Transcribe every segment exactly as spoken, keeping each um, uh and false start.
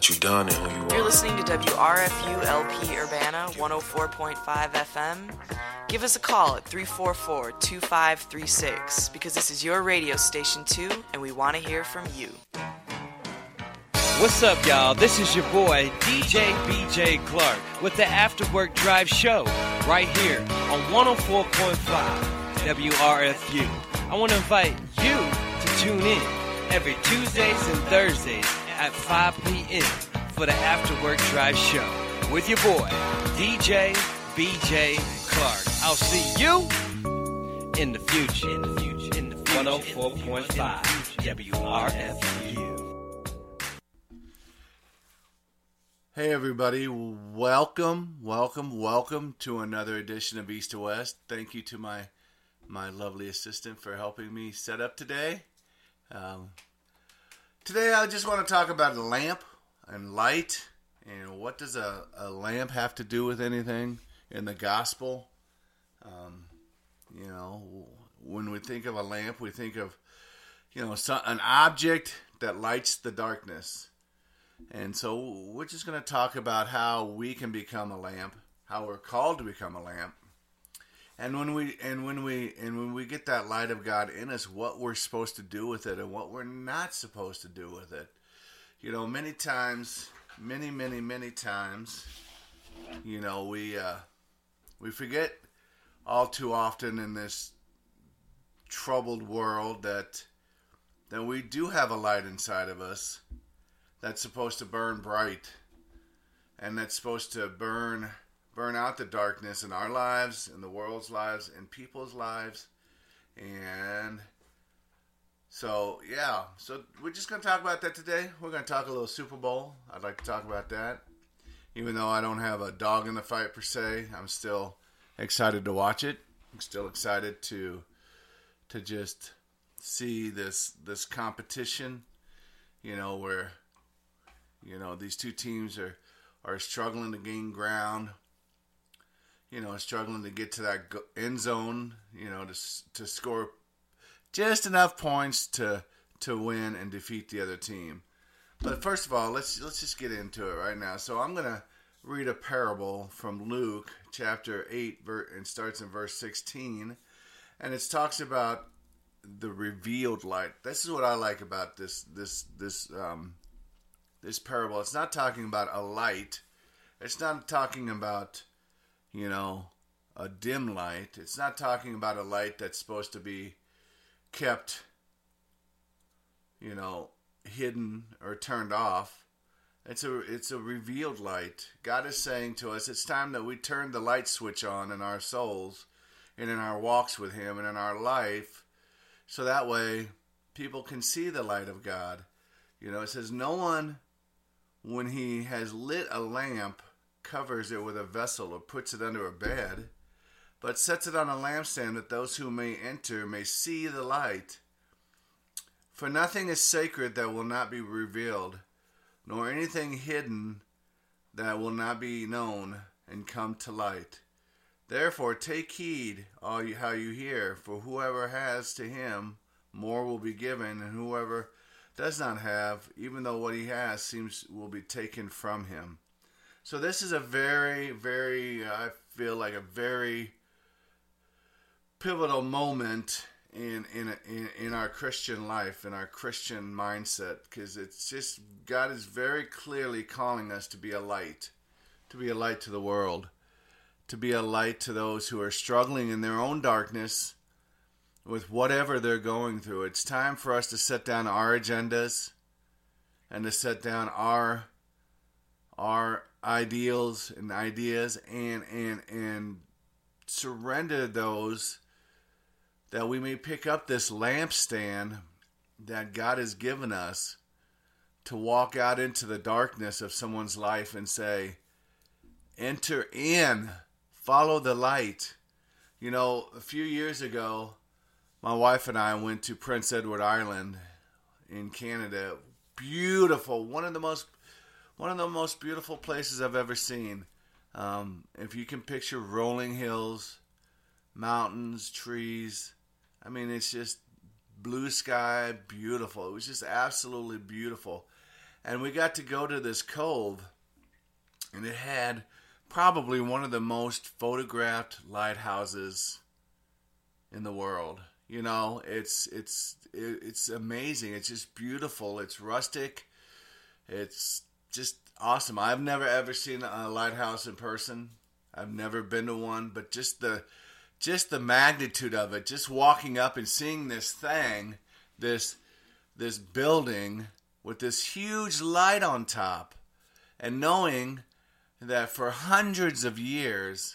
what you've done and who you are. You're listening to W R F U L P Urbana one oh four point five F M. Give us a call at three four four, two five three six because this is your radio station too, and we want to hear from you. What's up, y'all? This is your boy, D J B J Clark, with the After Work Drive Show, right here on one oh four point five W R F U. I want to invite you to tune in every Tuesdays and Thursdays at five p.m. for the After Work Drive Show with your boy, D J B J Clark. I'll see you in the future. In the future. In the future. one oh four point five W R F U. Hey everybody, welcome, welcome, welcome to another edition of East to West. Thank you to my my lovely assistant for helping me set up today. Um, today I just want to talk about a lamp and light, and what does a, a lamp have to do with anything in the gospel. Um, you know, when we think of a lamp, we think of, you know, so, an object that lights the darkness. And so we're just going to talk about how we can become a lamp, how we're called to become a lamp. And when we and when we and when we get that light of God in us, what we're supposed to do with it and what we're not supposed to do with it. You know, many times, many, many, many times, you know, we uh, we forget all too often in this troubled world that that we do have a light inside of us that's supposed to burn bright, and that's supposed to burn burn out the darkness in our lives, in the world's lives, in people's lives. And so, yeah, so we're just going to talk about that today. We're going to talk a little Super Bowl. I'd like to talk about that. Even though I don't have a dog in the fight per se, I'm still excited to watch it. I'm still excited to to just see this this competition, you know, where, you know, these two teams are, are struggling to gain ground, you know, struggling to get to that end zone, you know, to to score just enough points to to win and defeat the other team. But first of all, let's let's just get into it right now. So I'm going to read a parable from Luke chapter eight, and starts in verse sixteen, and it talks about the revealed light. This is what I like about this this this um this parable. It's not talking about a light. It's not talking about, you know, a dim light. It's not talking about a light that's supposed to be kept, you know, hidden or turned off. It's a it's a revealed light. God is saying to us, it's time that we turn the light switch on in our souls and in our walks with Him and in our life, so that way people can see the light of God. You know, it says, no one, when he has lit a lamp, covers it with a vessel or puts it under a bed, but sets it on a lampstand that those who may enter may see the light. For nothing is sacred that will not be revealed, nor anything hidden that will not be known and come to light. Therefore take heed all you, how you hear, for whoever has, to him more will be given, and whoever does not have, even though what he has seems will be taken from him. So this is a very, very, I feel like a very pivotal moment in in in, in our Christian life, in our Christian mindset, because it's just, God is very clearly calling us to be a light, to be a light to the world, to be a light to those who are struggling in their own darkness with whatever they're going through. It's time for us to set down our agendas and to set down our our ideals and ideas and and and surrender those, that we may pick up this lampstand that God has given us to walk out into the darkness of someone's life and say, enter in, follow the light. You know, a few years ago, my wife and I went to Prince Edward Island in Canada. Beautiful, one of the most one of the most beautiful places I've ever seen. Um, if you can picture rolling hills, mountains, trees, I mean, it's just blue sky, beautiful. It was just absolutely beautiful. And we got to go to this cove, and it had probably one of the most photographed lighthouses in the world. You know, it's it's it's amazing. It's just beautiful. It's rustic. It's just awesome. I've never ever seen a lighthouse in person. I've never been to one, but just the just the magnitude of it, just walking up and seeing this thing, this this building with this huge light on top, and knowing that for hundreds of years,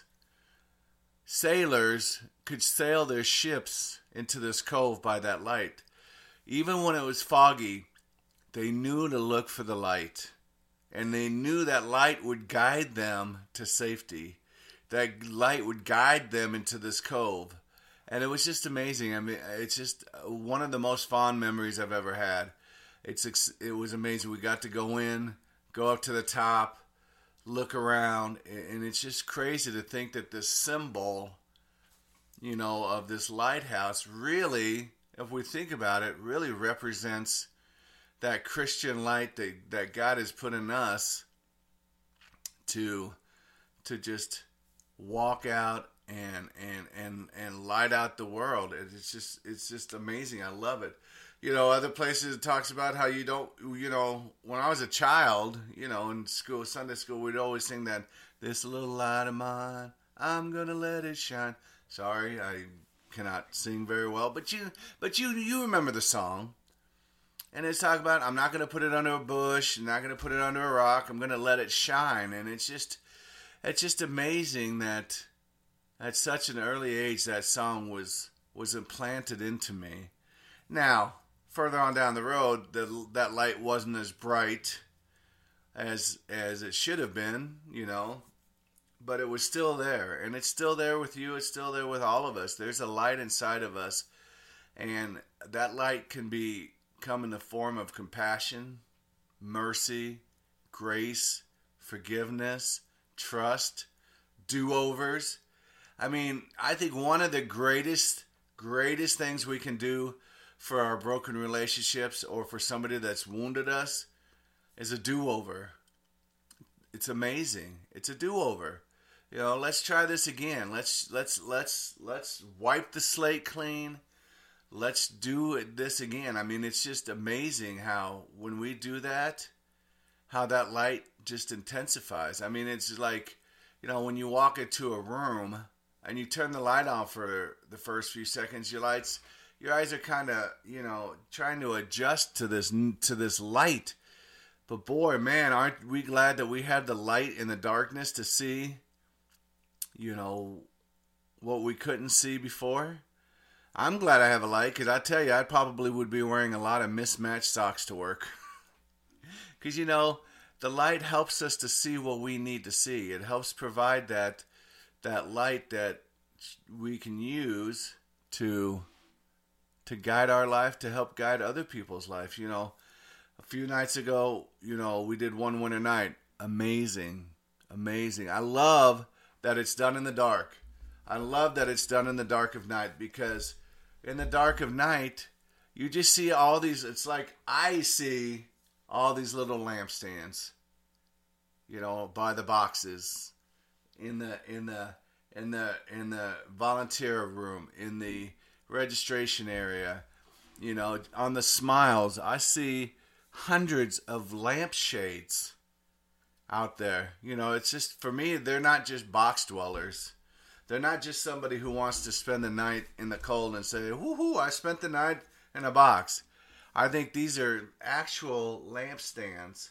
sailors could sail their ships into this cove by that light. Even when it was foggy, they knew to look for the light. And they knew that light would guide them to safety. That light would guide them into this cove. And it was just amazing. I mean, it's just one of the most fond memories I've ever had. It's It was amazing. We got to go in, go up to the top, look around, and it's just crazy to think that this symbol, you know, of this lighthouse really, if we think about it, really represents that Christian light that, that God has put in us to to just walk out and and and and light out the world. It's just it's just amazing. I love it. You know, other places it talks about how you don't, you know, when I was a child, you know, in school, Sunday school, we'd always sing that, this little light of mine, I'm going to let it shine. Sorry, I cannot sing very well, but you, but you, you remember the song. And it's talking about, I'm not going to put it under a bush, I'm not going to put it under a rock, I'm going to let it shine. And it's just, it's just amazing that at such an early age that song was, was implanted into me. Now, further on down the road, the, that light wasn't as bright as as it should have been, you know, but it was still there, and it's still there with you. It's still there with all of us. There's a light inside of us, and that light can be come in the form of compassion, mercy, grace, forgiveness, trust, do-overs. I mean, I think one of the greatest, greatest things we can do for our broken relationships or for somebody that's wounded us is a do-over. It's amazing. It's a do-over. You know, let's try this again. Let's let's let's let's wipe the slate clean. Let's do this again. I mean, it's just amazing how when we do that, how that light just intensifies. I mean, it's like, you know, when you walk into a room and you turn the light on for the first few seconds, your lights Your eyes are kind of, you know, trying to adjust to this to this light. But boy, man, aren't we glad that we have the light in the darkness to see, you know, what we couldn't see before? I'm glad I have a light, because I tell you, I probably would be wearing a lot of mismatched socks to work. Because, you know, the light helps us to see what we need to see. It helps provide that that light that we can use to... to guide our life, to help guide other people's life. You know, a few nights ago, you know, we did One Winter Night. Amazing. Amazing. I love that it's done in the dark. I love that it's done in the dark of night, because in the dark of night, you just see all these, it's like I see all these little lampstands, you know, by the boxes, in the, in the, in the, in the volunteer room, in the registration area, you know, on the smiles. I see hundreds of lampshades out there. You know, it's just, for me, they're not just box dwellers. They're not just somebody who wants to spend the night in the cold and say, woohoo, I spent the night in a box. I think these are actual lampstands.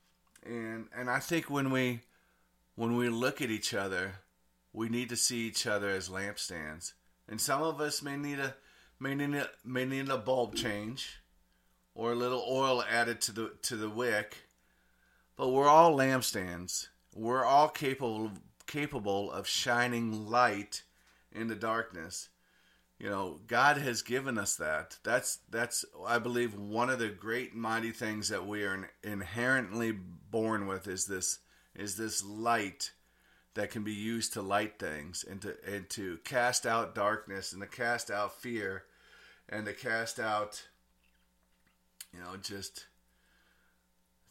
And and I think when we when we look at each other, we need to see each other as lampstands. And some of us may need a may need a, may need a bulb change, or a little oil added to the to the wick. But we're all lampstands. We're all capable capable of shining light in the darkness. You know, God has given us that. That's that's I believe one of the great mighty things that we are inherently born with is this is this light that can be used to light things, and to and to cast out darkness, and to cast out fear, and to cast out, you know, just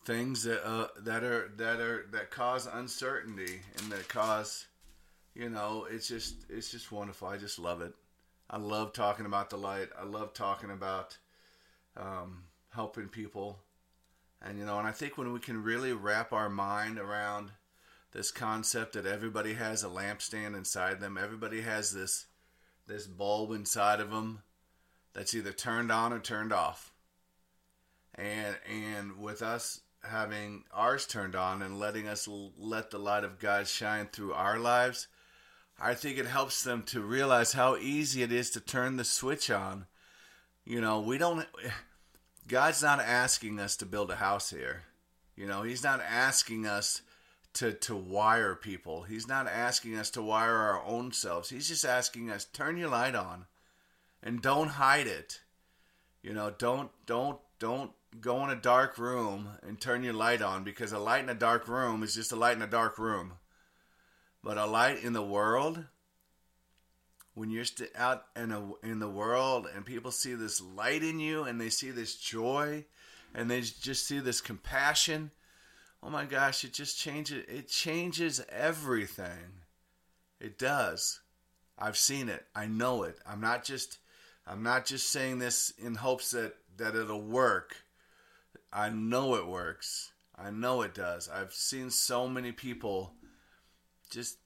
things that uh, that are that are that cause uncertainty and that cause, you know, it's just it's just wonderful. I just love it. I love talking about the light. I love talking about um, helping people, and you know, and I think when we can really wrap our mind around this concept that everybody has a lampstand inside them, everybody has this this bulb inside of them that's either turned on or turned off, and and with us having ours turned on and letting us l- let the light of God shine through our lives, I think it helps them to realize how easy it is to turn the switch on. You know, we don't, God's not asking us to build a house here. You know, He's not asking us to, to wire people. He's not asking us to wire our own selves. He's just asking us, turn your light on and don't hide it. You know, don't, don't, don't go in a dark room and turn your light on, because a light in a dark room is just a light in a dark room. But a light in the world, when you're st- out in, a, in the world and people see this light in you and they see this joy and they just see this compassion, oh my gosh, it just changes, it changes everything. It does. I've seen it. I know it. I'm not just, I'm not just saying this in hopes that, that it'll work. I know it works. I know it does. I've seen so many people just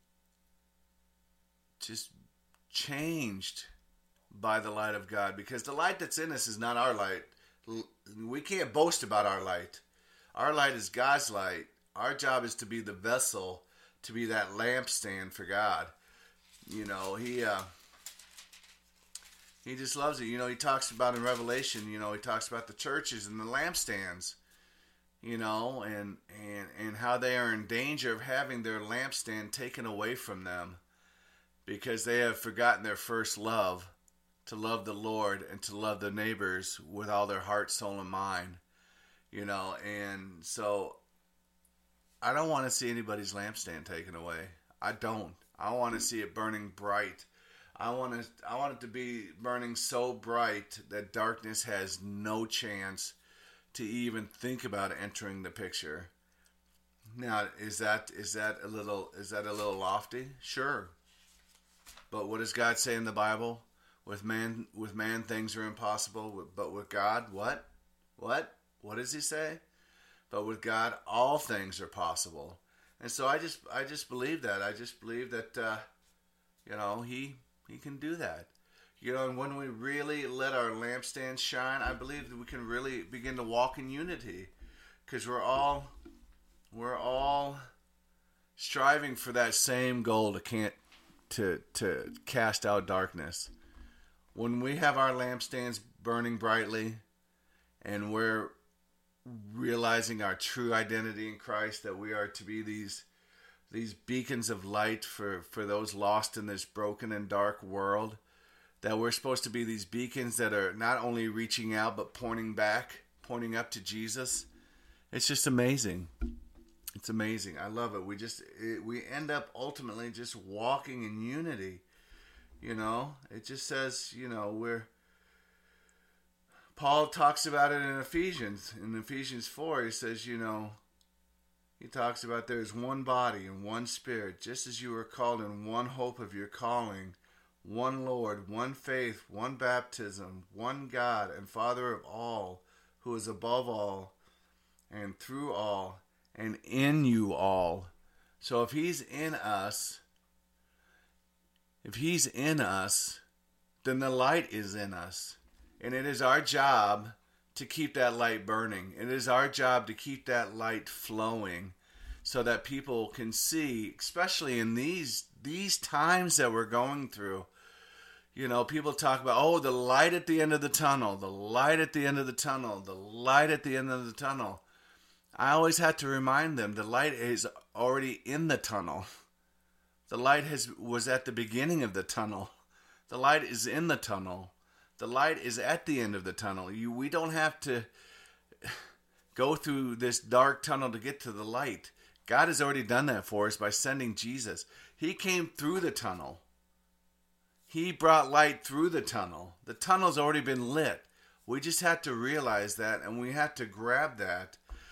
just changed by the light of God, because the light that's in us is not our light. We can't boast about our light. Our light is God's light. Our job is to be the vessel, to be that lampstand for God. You know, he uh, he just loves it. You know, he talks about in Revelation, you know, he talks about the churches and the lampstands, you know, and, and, and how they are in danger of having their lampstand taken away from them because they have forgotten their first love, to love the Lord and to love their neighbors with all their heart, soul, and mind, you know. And so I don't want to see anybody's lampstand taken away. I don't. I want to see it burning bright. I want to, I want it to be burning so bright that darkness has no chance to even think about entering the picture. Now, is that is that a little is that a little lofty? Sure. But what does God say in the Bible? With man, with man things are impossible, but with God, what? What? What does He say? But with God, all things are possible. And so I just, I just believe that. I just believe that, uh, you know, He, He can do that. You know, and when we really let our lampstand shine, I believe that we can really begin to walk in unity, because we're all, we're all striving for that same goal to can't, to to cast out darkness. When we have our lampstands burning brightly, and we're realizing our true identity in Christ, that we are to be these these beacons of light for, for those lost in this broken and dark world, that we're supposed to be these beacons that are not only reaching out but pointing back, pointing up to Jesus. It's just amazing. It's amazing. I love it. We just it, we end up ultimately just walking in unity. You know, it just says, you know, we're Paul talks about it in Ephesians. In Ephesians four, he says, you know, he talks about there's one body and one spirit, just as you were called in one hope of your calling, one Lord, one faith, one baptism, one God and Father of all, who is above all and through all and in you all. So if He's in us, if He's in us, then the light is in us. And it is our job to keep that light burning. It is our job to keep that light flowing so that people can see, especially in these these times that we're going through. You know, people talk about, oh, the light at the end of the tunnel, the light at the end of the tunnel, the light at the end of the tunnel. I always have to remind them the light is already in the tunnel. The light has was at the beginning of the tunnel. The light is in the tunnel. The light is at the end of the tunnel. You, we don't have to go through this dark tunnel to get to the light. God has already done that for us by sending Jesus. He came through the tunnel. He brought light through the tunnel. The tunnel's already been lit. We just have to realize that, and we have to grab that.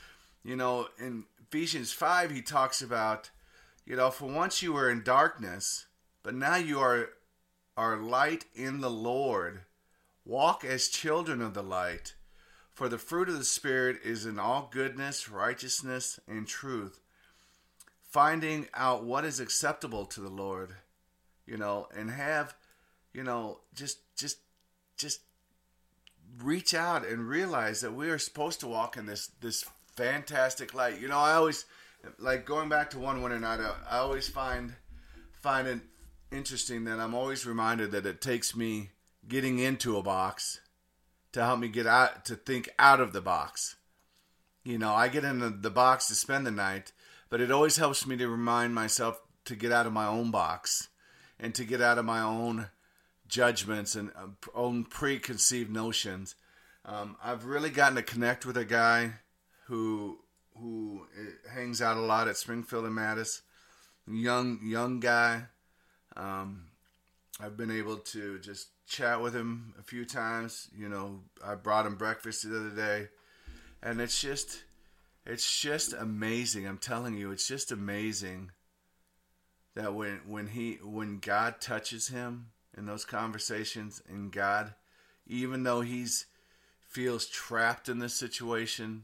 You know, in Ephesians five, he talks about, you know, for once you were in darkness, but now you are, are light in the Lord. Walk as children of the light. For the fruit of the Spirit is in all goodness, righteousness, and truth. Finding out what is acceptable to the Lord, you know, and have, you know, just, just, just reach out and realize that we are supposed to walk in this, this fantastic light. You know, I always, like going back to one winter night, I, I always find, find it interesting that I'm always reminded that it takes me getting into a box to help me get out, to think out of the box. You know, I get in the, the box to spend the night, but it always helps me to remind myself to get out of my own box and to get out of my own judgments and uh, own preconceived notions. Um, I've really gotten to connect with a guy who who hangs out a lot at Springfield and Mattis. Young young guy. Um, I've been able to just chat with him a few times. You know, I brought him breakfast the other day, and it's just, it's just amazing. I'm telling you, it's just amazing that when when he when God touches him in those conversations, and God, even though he's feels trapped in this situation,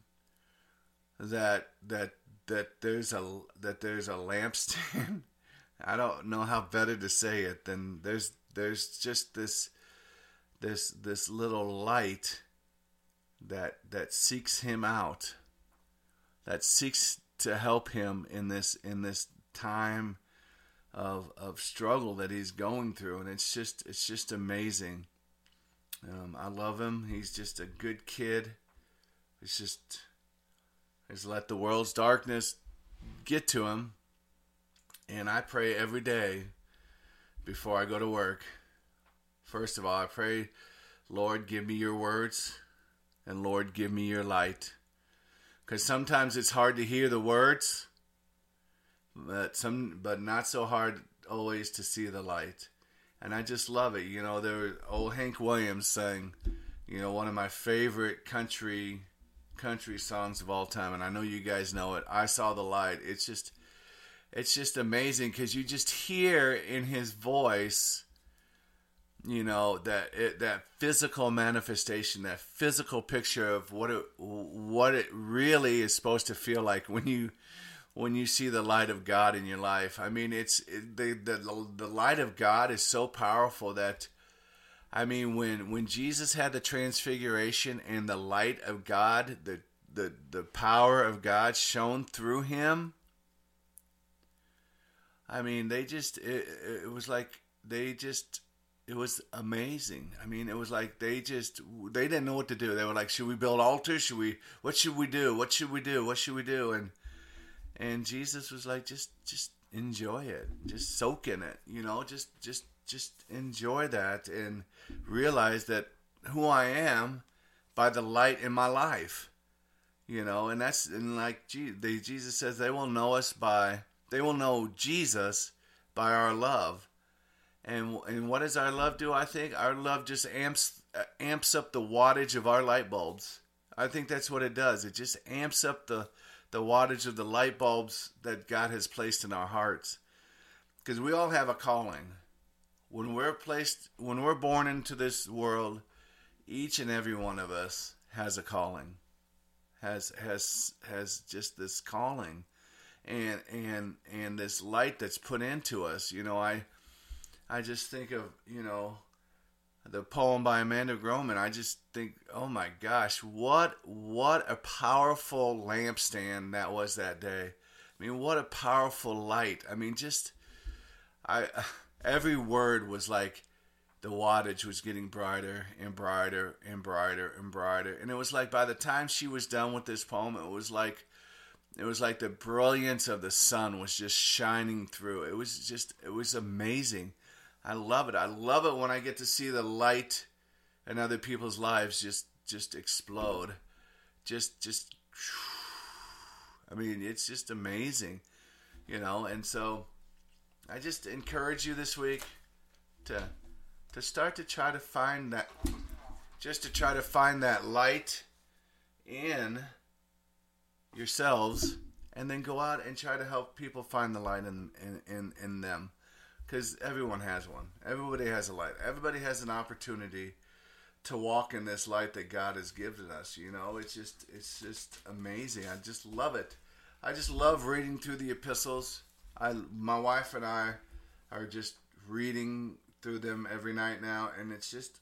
that that that there's a that there's a lampstand. I don't know how better to say it than there's there's just this this this little light that that seeks him out, that seeks to help him in this in this time of of struggle that he's going through, and it's just it's just amazing. Um, I love him. He's just a good kid. It's just just let the world's darkness get to him. And I pray every day before I go to work. First of all, I pray, Lord, give me your words, and Lord, give me your light. Because sometimes it's hard to hear the words, but some, but not so hard always to see the light. And I just love it. You know, there was old Hank Williams sang, you know, one of my favorite country country songs of all time, and I know you guys know it. I Saw the Light. It's just It's just amazing because you just hear in his voice, you know, that it, that physical manifestation, that physical picture of what it what it really is supposed to feel like when you when you see the light of God in your life. I mean, it's it, the the the light of God is so powerful that, I mean, when when Jesus had the transfiguration and the light of God, the the the power of God shone through him. I mean, they just, it, it was like, they just, it was amazing. I mean, it was like, they just, they didn't know what to do. They were like, should we build altars? Should we, what should we do? What should we do? What should we do? And, and Jesus was like, just, just enjoy it. Just soak in it, you know, just, just, just enjoy that and realize that who I am by the light in my life, you know, and that's, and like, they, Jesus says they will know us by, They will know Jesus by our love. And and what does our love do, I think? Our love just amps amps up the wattage of our light bulbs. I think that's what it does. It just amps up the, the wattage of the light bulbs that God has placed in our hearts. Because we all have a calling. When we're placed, when we're born into this world, each and every one of us has a calling. Has has has just this calling. And and and this light that's put into us, you know, I I just think of, you know, the poem by Amanda Groman. I just think, oh my gosh, what what a powerful lampstand that was that day. I mean, what a powerful light. I mean, just I every word was like the wattage was getting brighter and brighter and brighter and brighter. And it was like by the time she was done with this poem, it was like It was like the brilliance of the sun was just shining through. It was just, it was amazing. I love it. I love it when I get to see the light in other people's lives just, just explode. Just, just, I mean, it's just amazing, you know. And so I just encourage you this week to, to start to try to find that, just to try to find that light in yourselves, and then go out and try to help people find the light in in, in, in them. Because everyone has one. Everybody has a light. Everybody has an opportunity to walk in this light that God has given us. You know, it's just it's just amazing. I just love it. I just love reading through the epistles. I, my wife and I are just reading through them every night now, and it's just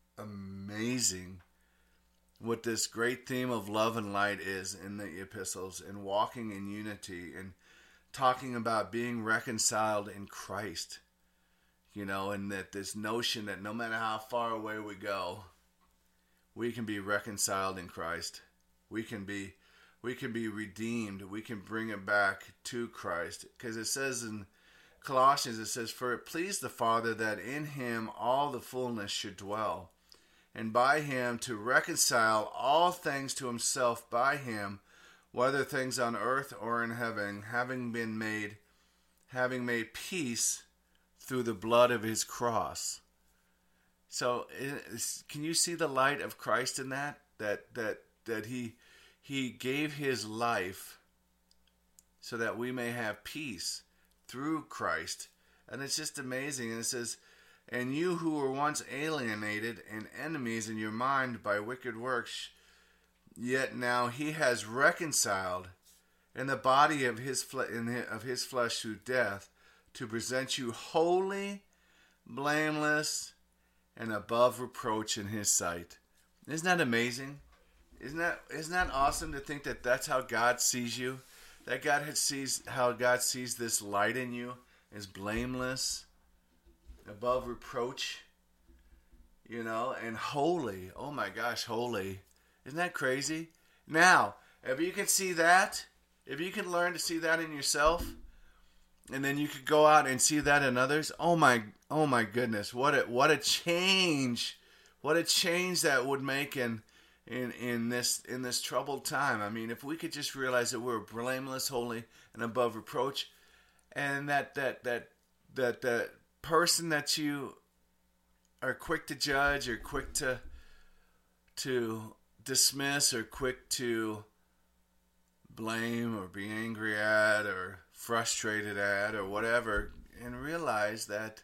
amazing what this great theme of love and light is in the epistles, and walking in unity, and talking about being reconciled in Christ. You know, and that this notion that no matter how far away we go, we can be reconciled in Christ. We can be we can be redeemed. We can bring it back to Christ. Because it says in Colossians, it says, "For it pleased the Father that in him all the fullness should dwell, and by him to reconcile all things to himself by him, whether things on earth or in heaven, having been made, having made peace through the blood of his cross." So, can you see the light of Christ in that? That that that he he gave his life so that we may have peace through Christ, and it's just amazing. And it says, "And you who were once alienated and enemies in your mind by wicked works, yet now he has reconciled in the body of his fle- in his, of his flesh through death, to present you holy, blameless, and above reproach in his sight." Isn't that amazing? Isn't that isn't that awesome to think that that's how God sees you? That God had sees how God sees this light in you is blameless, above reproach, you know, and holy. Oh my gosh, holy. Isn't that crazy? Now, if you can see that, if you can learn to see that in yourself, and then you could go out and see that in others, oh my oh my goodness, what a what a change. What a change that would make in in in this in this troubled time. I mean, if we could just realize that we're blameless, holy, and above reproach, and that that that that that person that you are quick to judge, or quick to to dismiss, or quick to blame, or be angry at, or frustrated at, or whatever, and realize that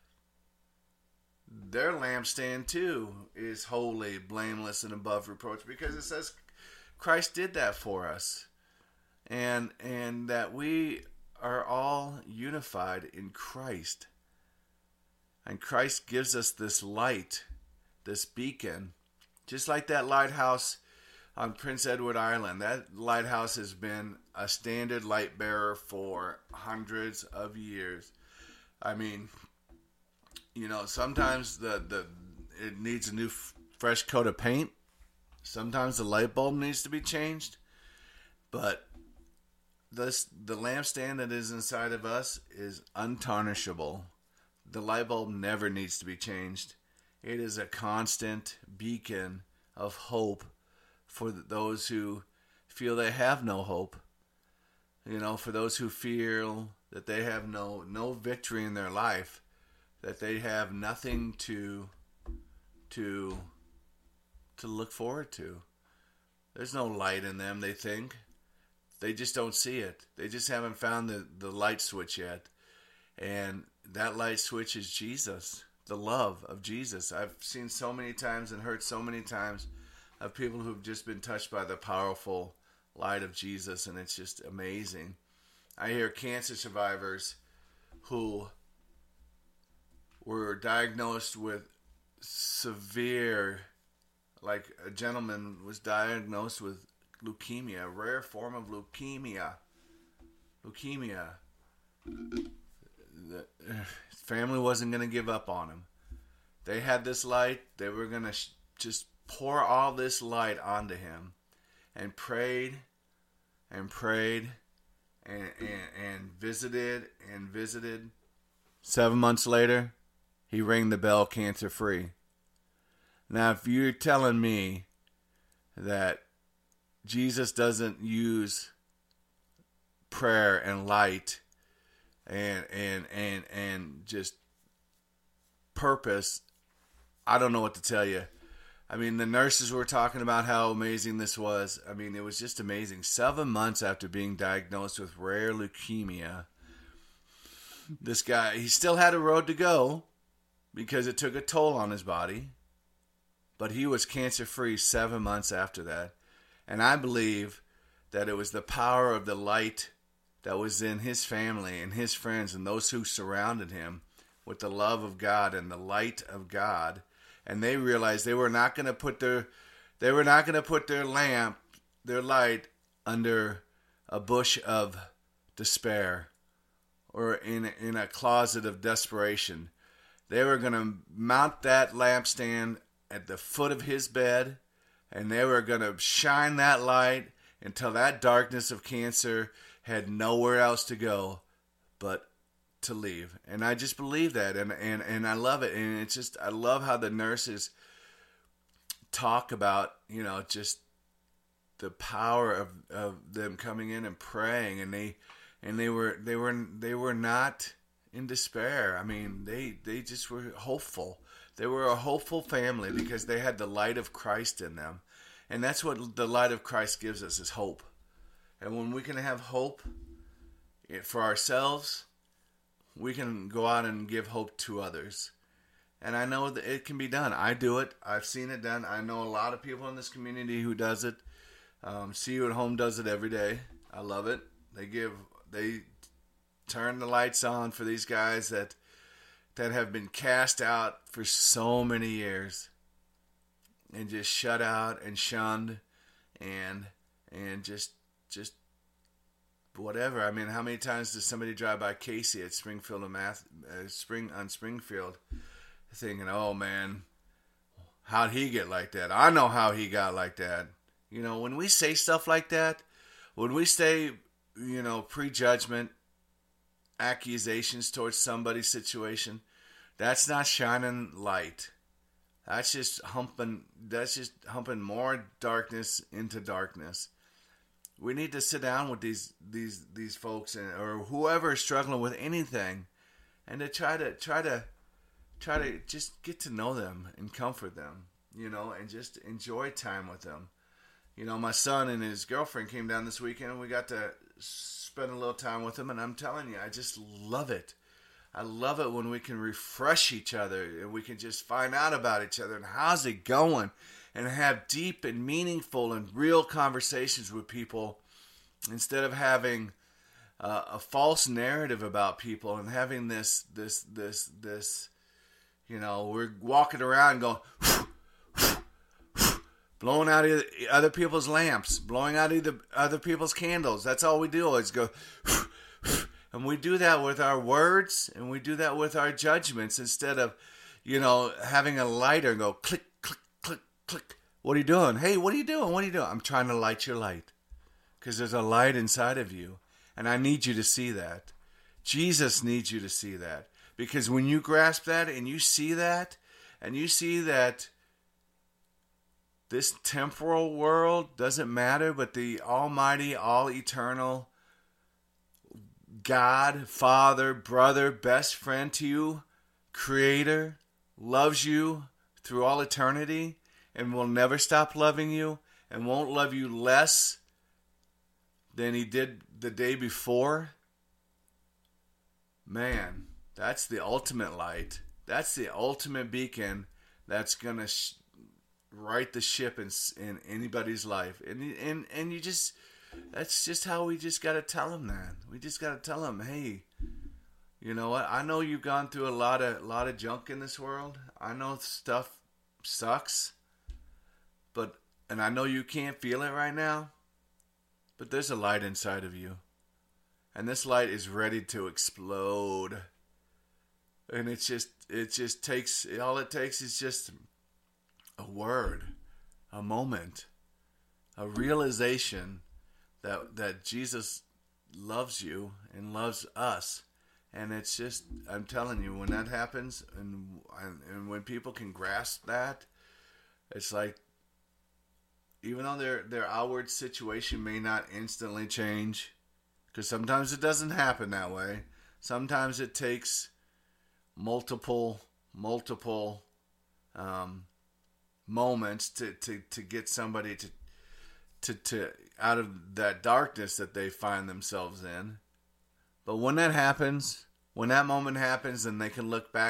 their lampstand too is holy, blameless, and above reproach, because it says Christ did that for us, and and that we are all unified in Christ, and Christ gives us this light, this beacon, just like that lighthouse on Prince Edward Island. That lighthouse has been a standard light bearer for hundreds of years. I mean, you know, sometimes the, the it needs a new f- fresh coat of paint. Sometimes the light bulb needs to be changed. But this the lampstand that is inside of us is untarnishable. The light bulb never needs to be changed. It is a constant beacon of hope for those who feel they have no hope. You know, for those who feel that they have no no victory in their life, that they have nothing to to to look forward to. There's no light in them, they think. They just don't see it. They just haven't found the, the light switch yet. And that light switch is Jesus, the love of Jesus. I've seen so many times and heard so many times of people who've just been touched by the powerful light of Jesus, and it's just amazing. I hear cancer survivors who were diagnosed with severe, like a gentleman was diagnosed with leukemia, a rare form of leukemia. Leukemia. The, his family wasn't going to give up on him. They had this light. They were going to sh- just pour all this light onto him, and prayed and prayed and, and, and visited and visited. Seven months later, he rang the bell cancer free. Now, if you're telling me that Jesus doesn't use prayer and light and and and and just purpose, I don't know what to tell you. I mean, the nurses were talking about how amazing this was. I mean, it was just amazing. Seven months after being diagnosed with rare leukemia, this guy, he still had a road to go because it took a toll on his body. But he was cancer-free seven months after that. And I believe that it was the power of the light that was in his family and his friends and those who surrounded him with the love of God and the light of God. And they realized they were not going to put their they were not going to put their lamp, their light, under a bush of despair or in in a closet of desperation. They were going to mount that lampstand at the foot of his bed, and they were going to shine that light until that darkness of cancer had nowhere else to go but to leave. And I just believe that, and, and, and I love it. And it's just, I love how the nurses talk about, you know, just the power of, of them coming in and praying, and they and they were they were they were not in despair. I mean, they they just were hopeful. They were a hopeful family because they had the light of Christ in them. And that's what the light of Christ gives us, is hope. And when we can have hope for ourselves, we can go out and give hope to others. And I know that it can be done. I do it. I've seen it done. I know a lot of people in this community who does it. Um, See You at Home does it every day. I love it. They give, they turn the lights on for these guys that that have been cast out for so many years and just shut out and shunned and and just just whatever. I mean, how many times does somebody drive by Casey at Springfield and Math, uh, Spring on Springfield, thinking, "Oh man, how'd he get like that? I know how he got like that." You know, when we say stuff like that, when we say, you know, prejudgment, accusations towards somebody's situation, that's not shining light. That's just humping. That's just humping more darkness into darkness. We need to sit down with these these these folks and or whoever is struggling with anything, and to try to try to try to just get to know them and comfort them, you know, and just enjoy time with them. You know, my son and his girlfriend came down this weekend, and we got to spend a little time with them. And I'm telling you, I just love it. I love it when we can refresh each other and we can just find out about each other and how's it going, and have deep and meaningful and real conversations with people instead of having uh, a false narrative about people and having this, this, this, this, you know, we're walking around going, blowing out other people's lamps, blowing out either other people's candles. That's all we do is go, and we do that with our words, and we do that with our judgments instead of, you know, having a lighter and go click, click, click, click. What are you doing? Hey, what are you doing? What are you doing? I'm trying to light your light because there's a light inside of you, and I need you to see that. Jesus needs you to see that, because when you grasp that and you see that, and you see that this temporal world doesn't matter, but the almighty, all-eternal God, Father, brother, best friend to you, Creator, loves you through all eternity and will never stop loving you and won't love you less than He did the day before. Man, that's the ultimate light. That's the ultimate beacon that's going to sh- right the ship in in anybody's life, and and and you just, that's just how we just got to tell them that. We just got to tell them, hey, you know what? I know you've gone through a lot of lot of junk in this world. I know stuff sucks, but and I know you can't feel it right now, but there's a light inside of you, and this light is ready to explode. And it's just it just takes all it takes is just a word, a moment, a realization that that Jesus loves you and loves us. And it's just, I'm telling you, when that happens, and and, and when people can grasp that, it's like, even though their their outward situation may not instantly change, because sometimes it doesn't happen that way. Sometimes it takes multiple, multiple, um, moments to, to, to get somebody to, to to out of that darkness that they find themselves in. But when that happens, when that moment happens, and they can look back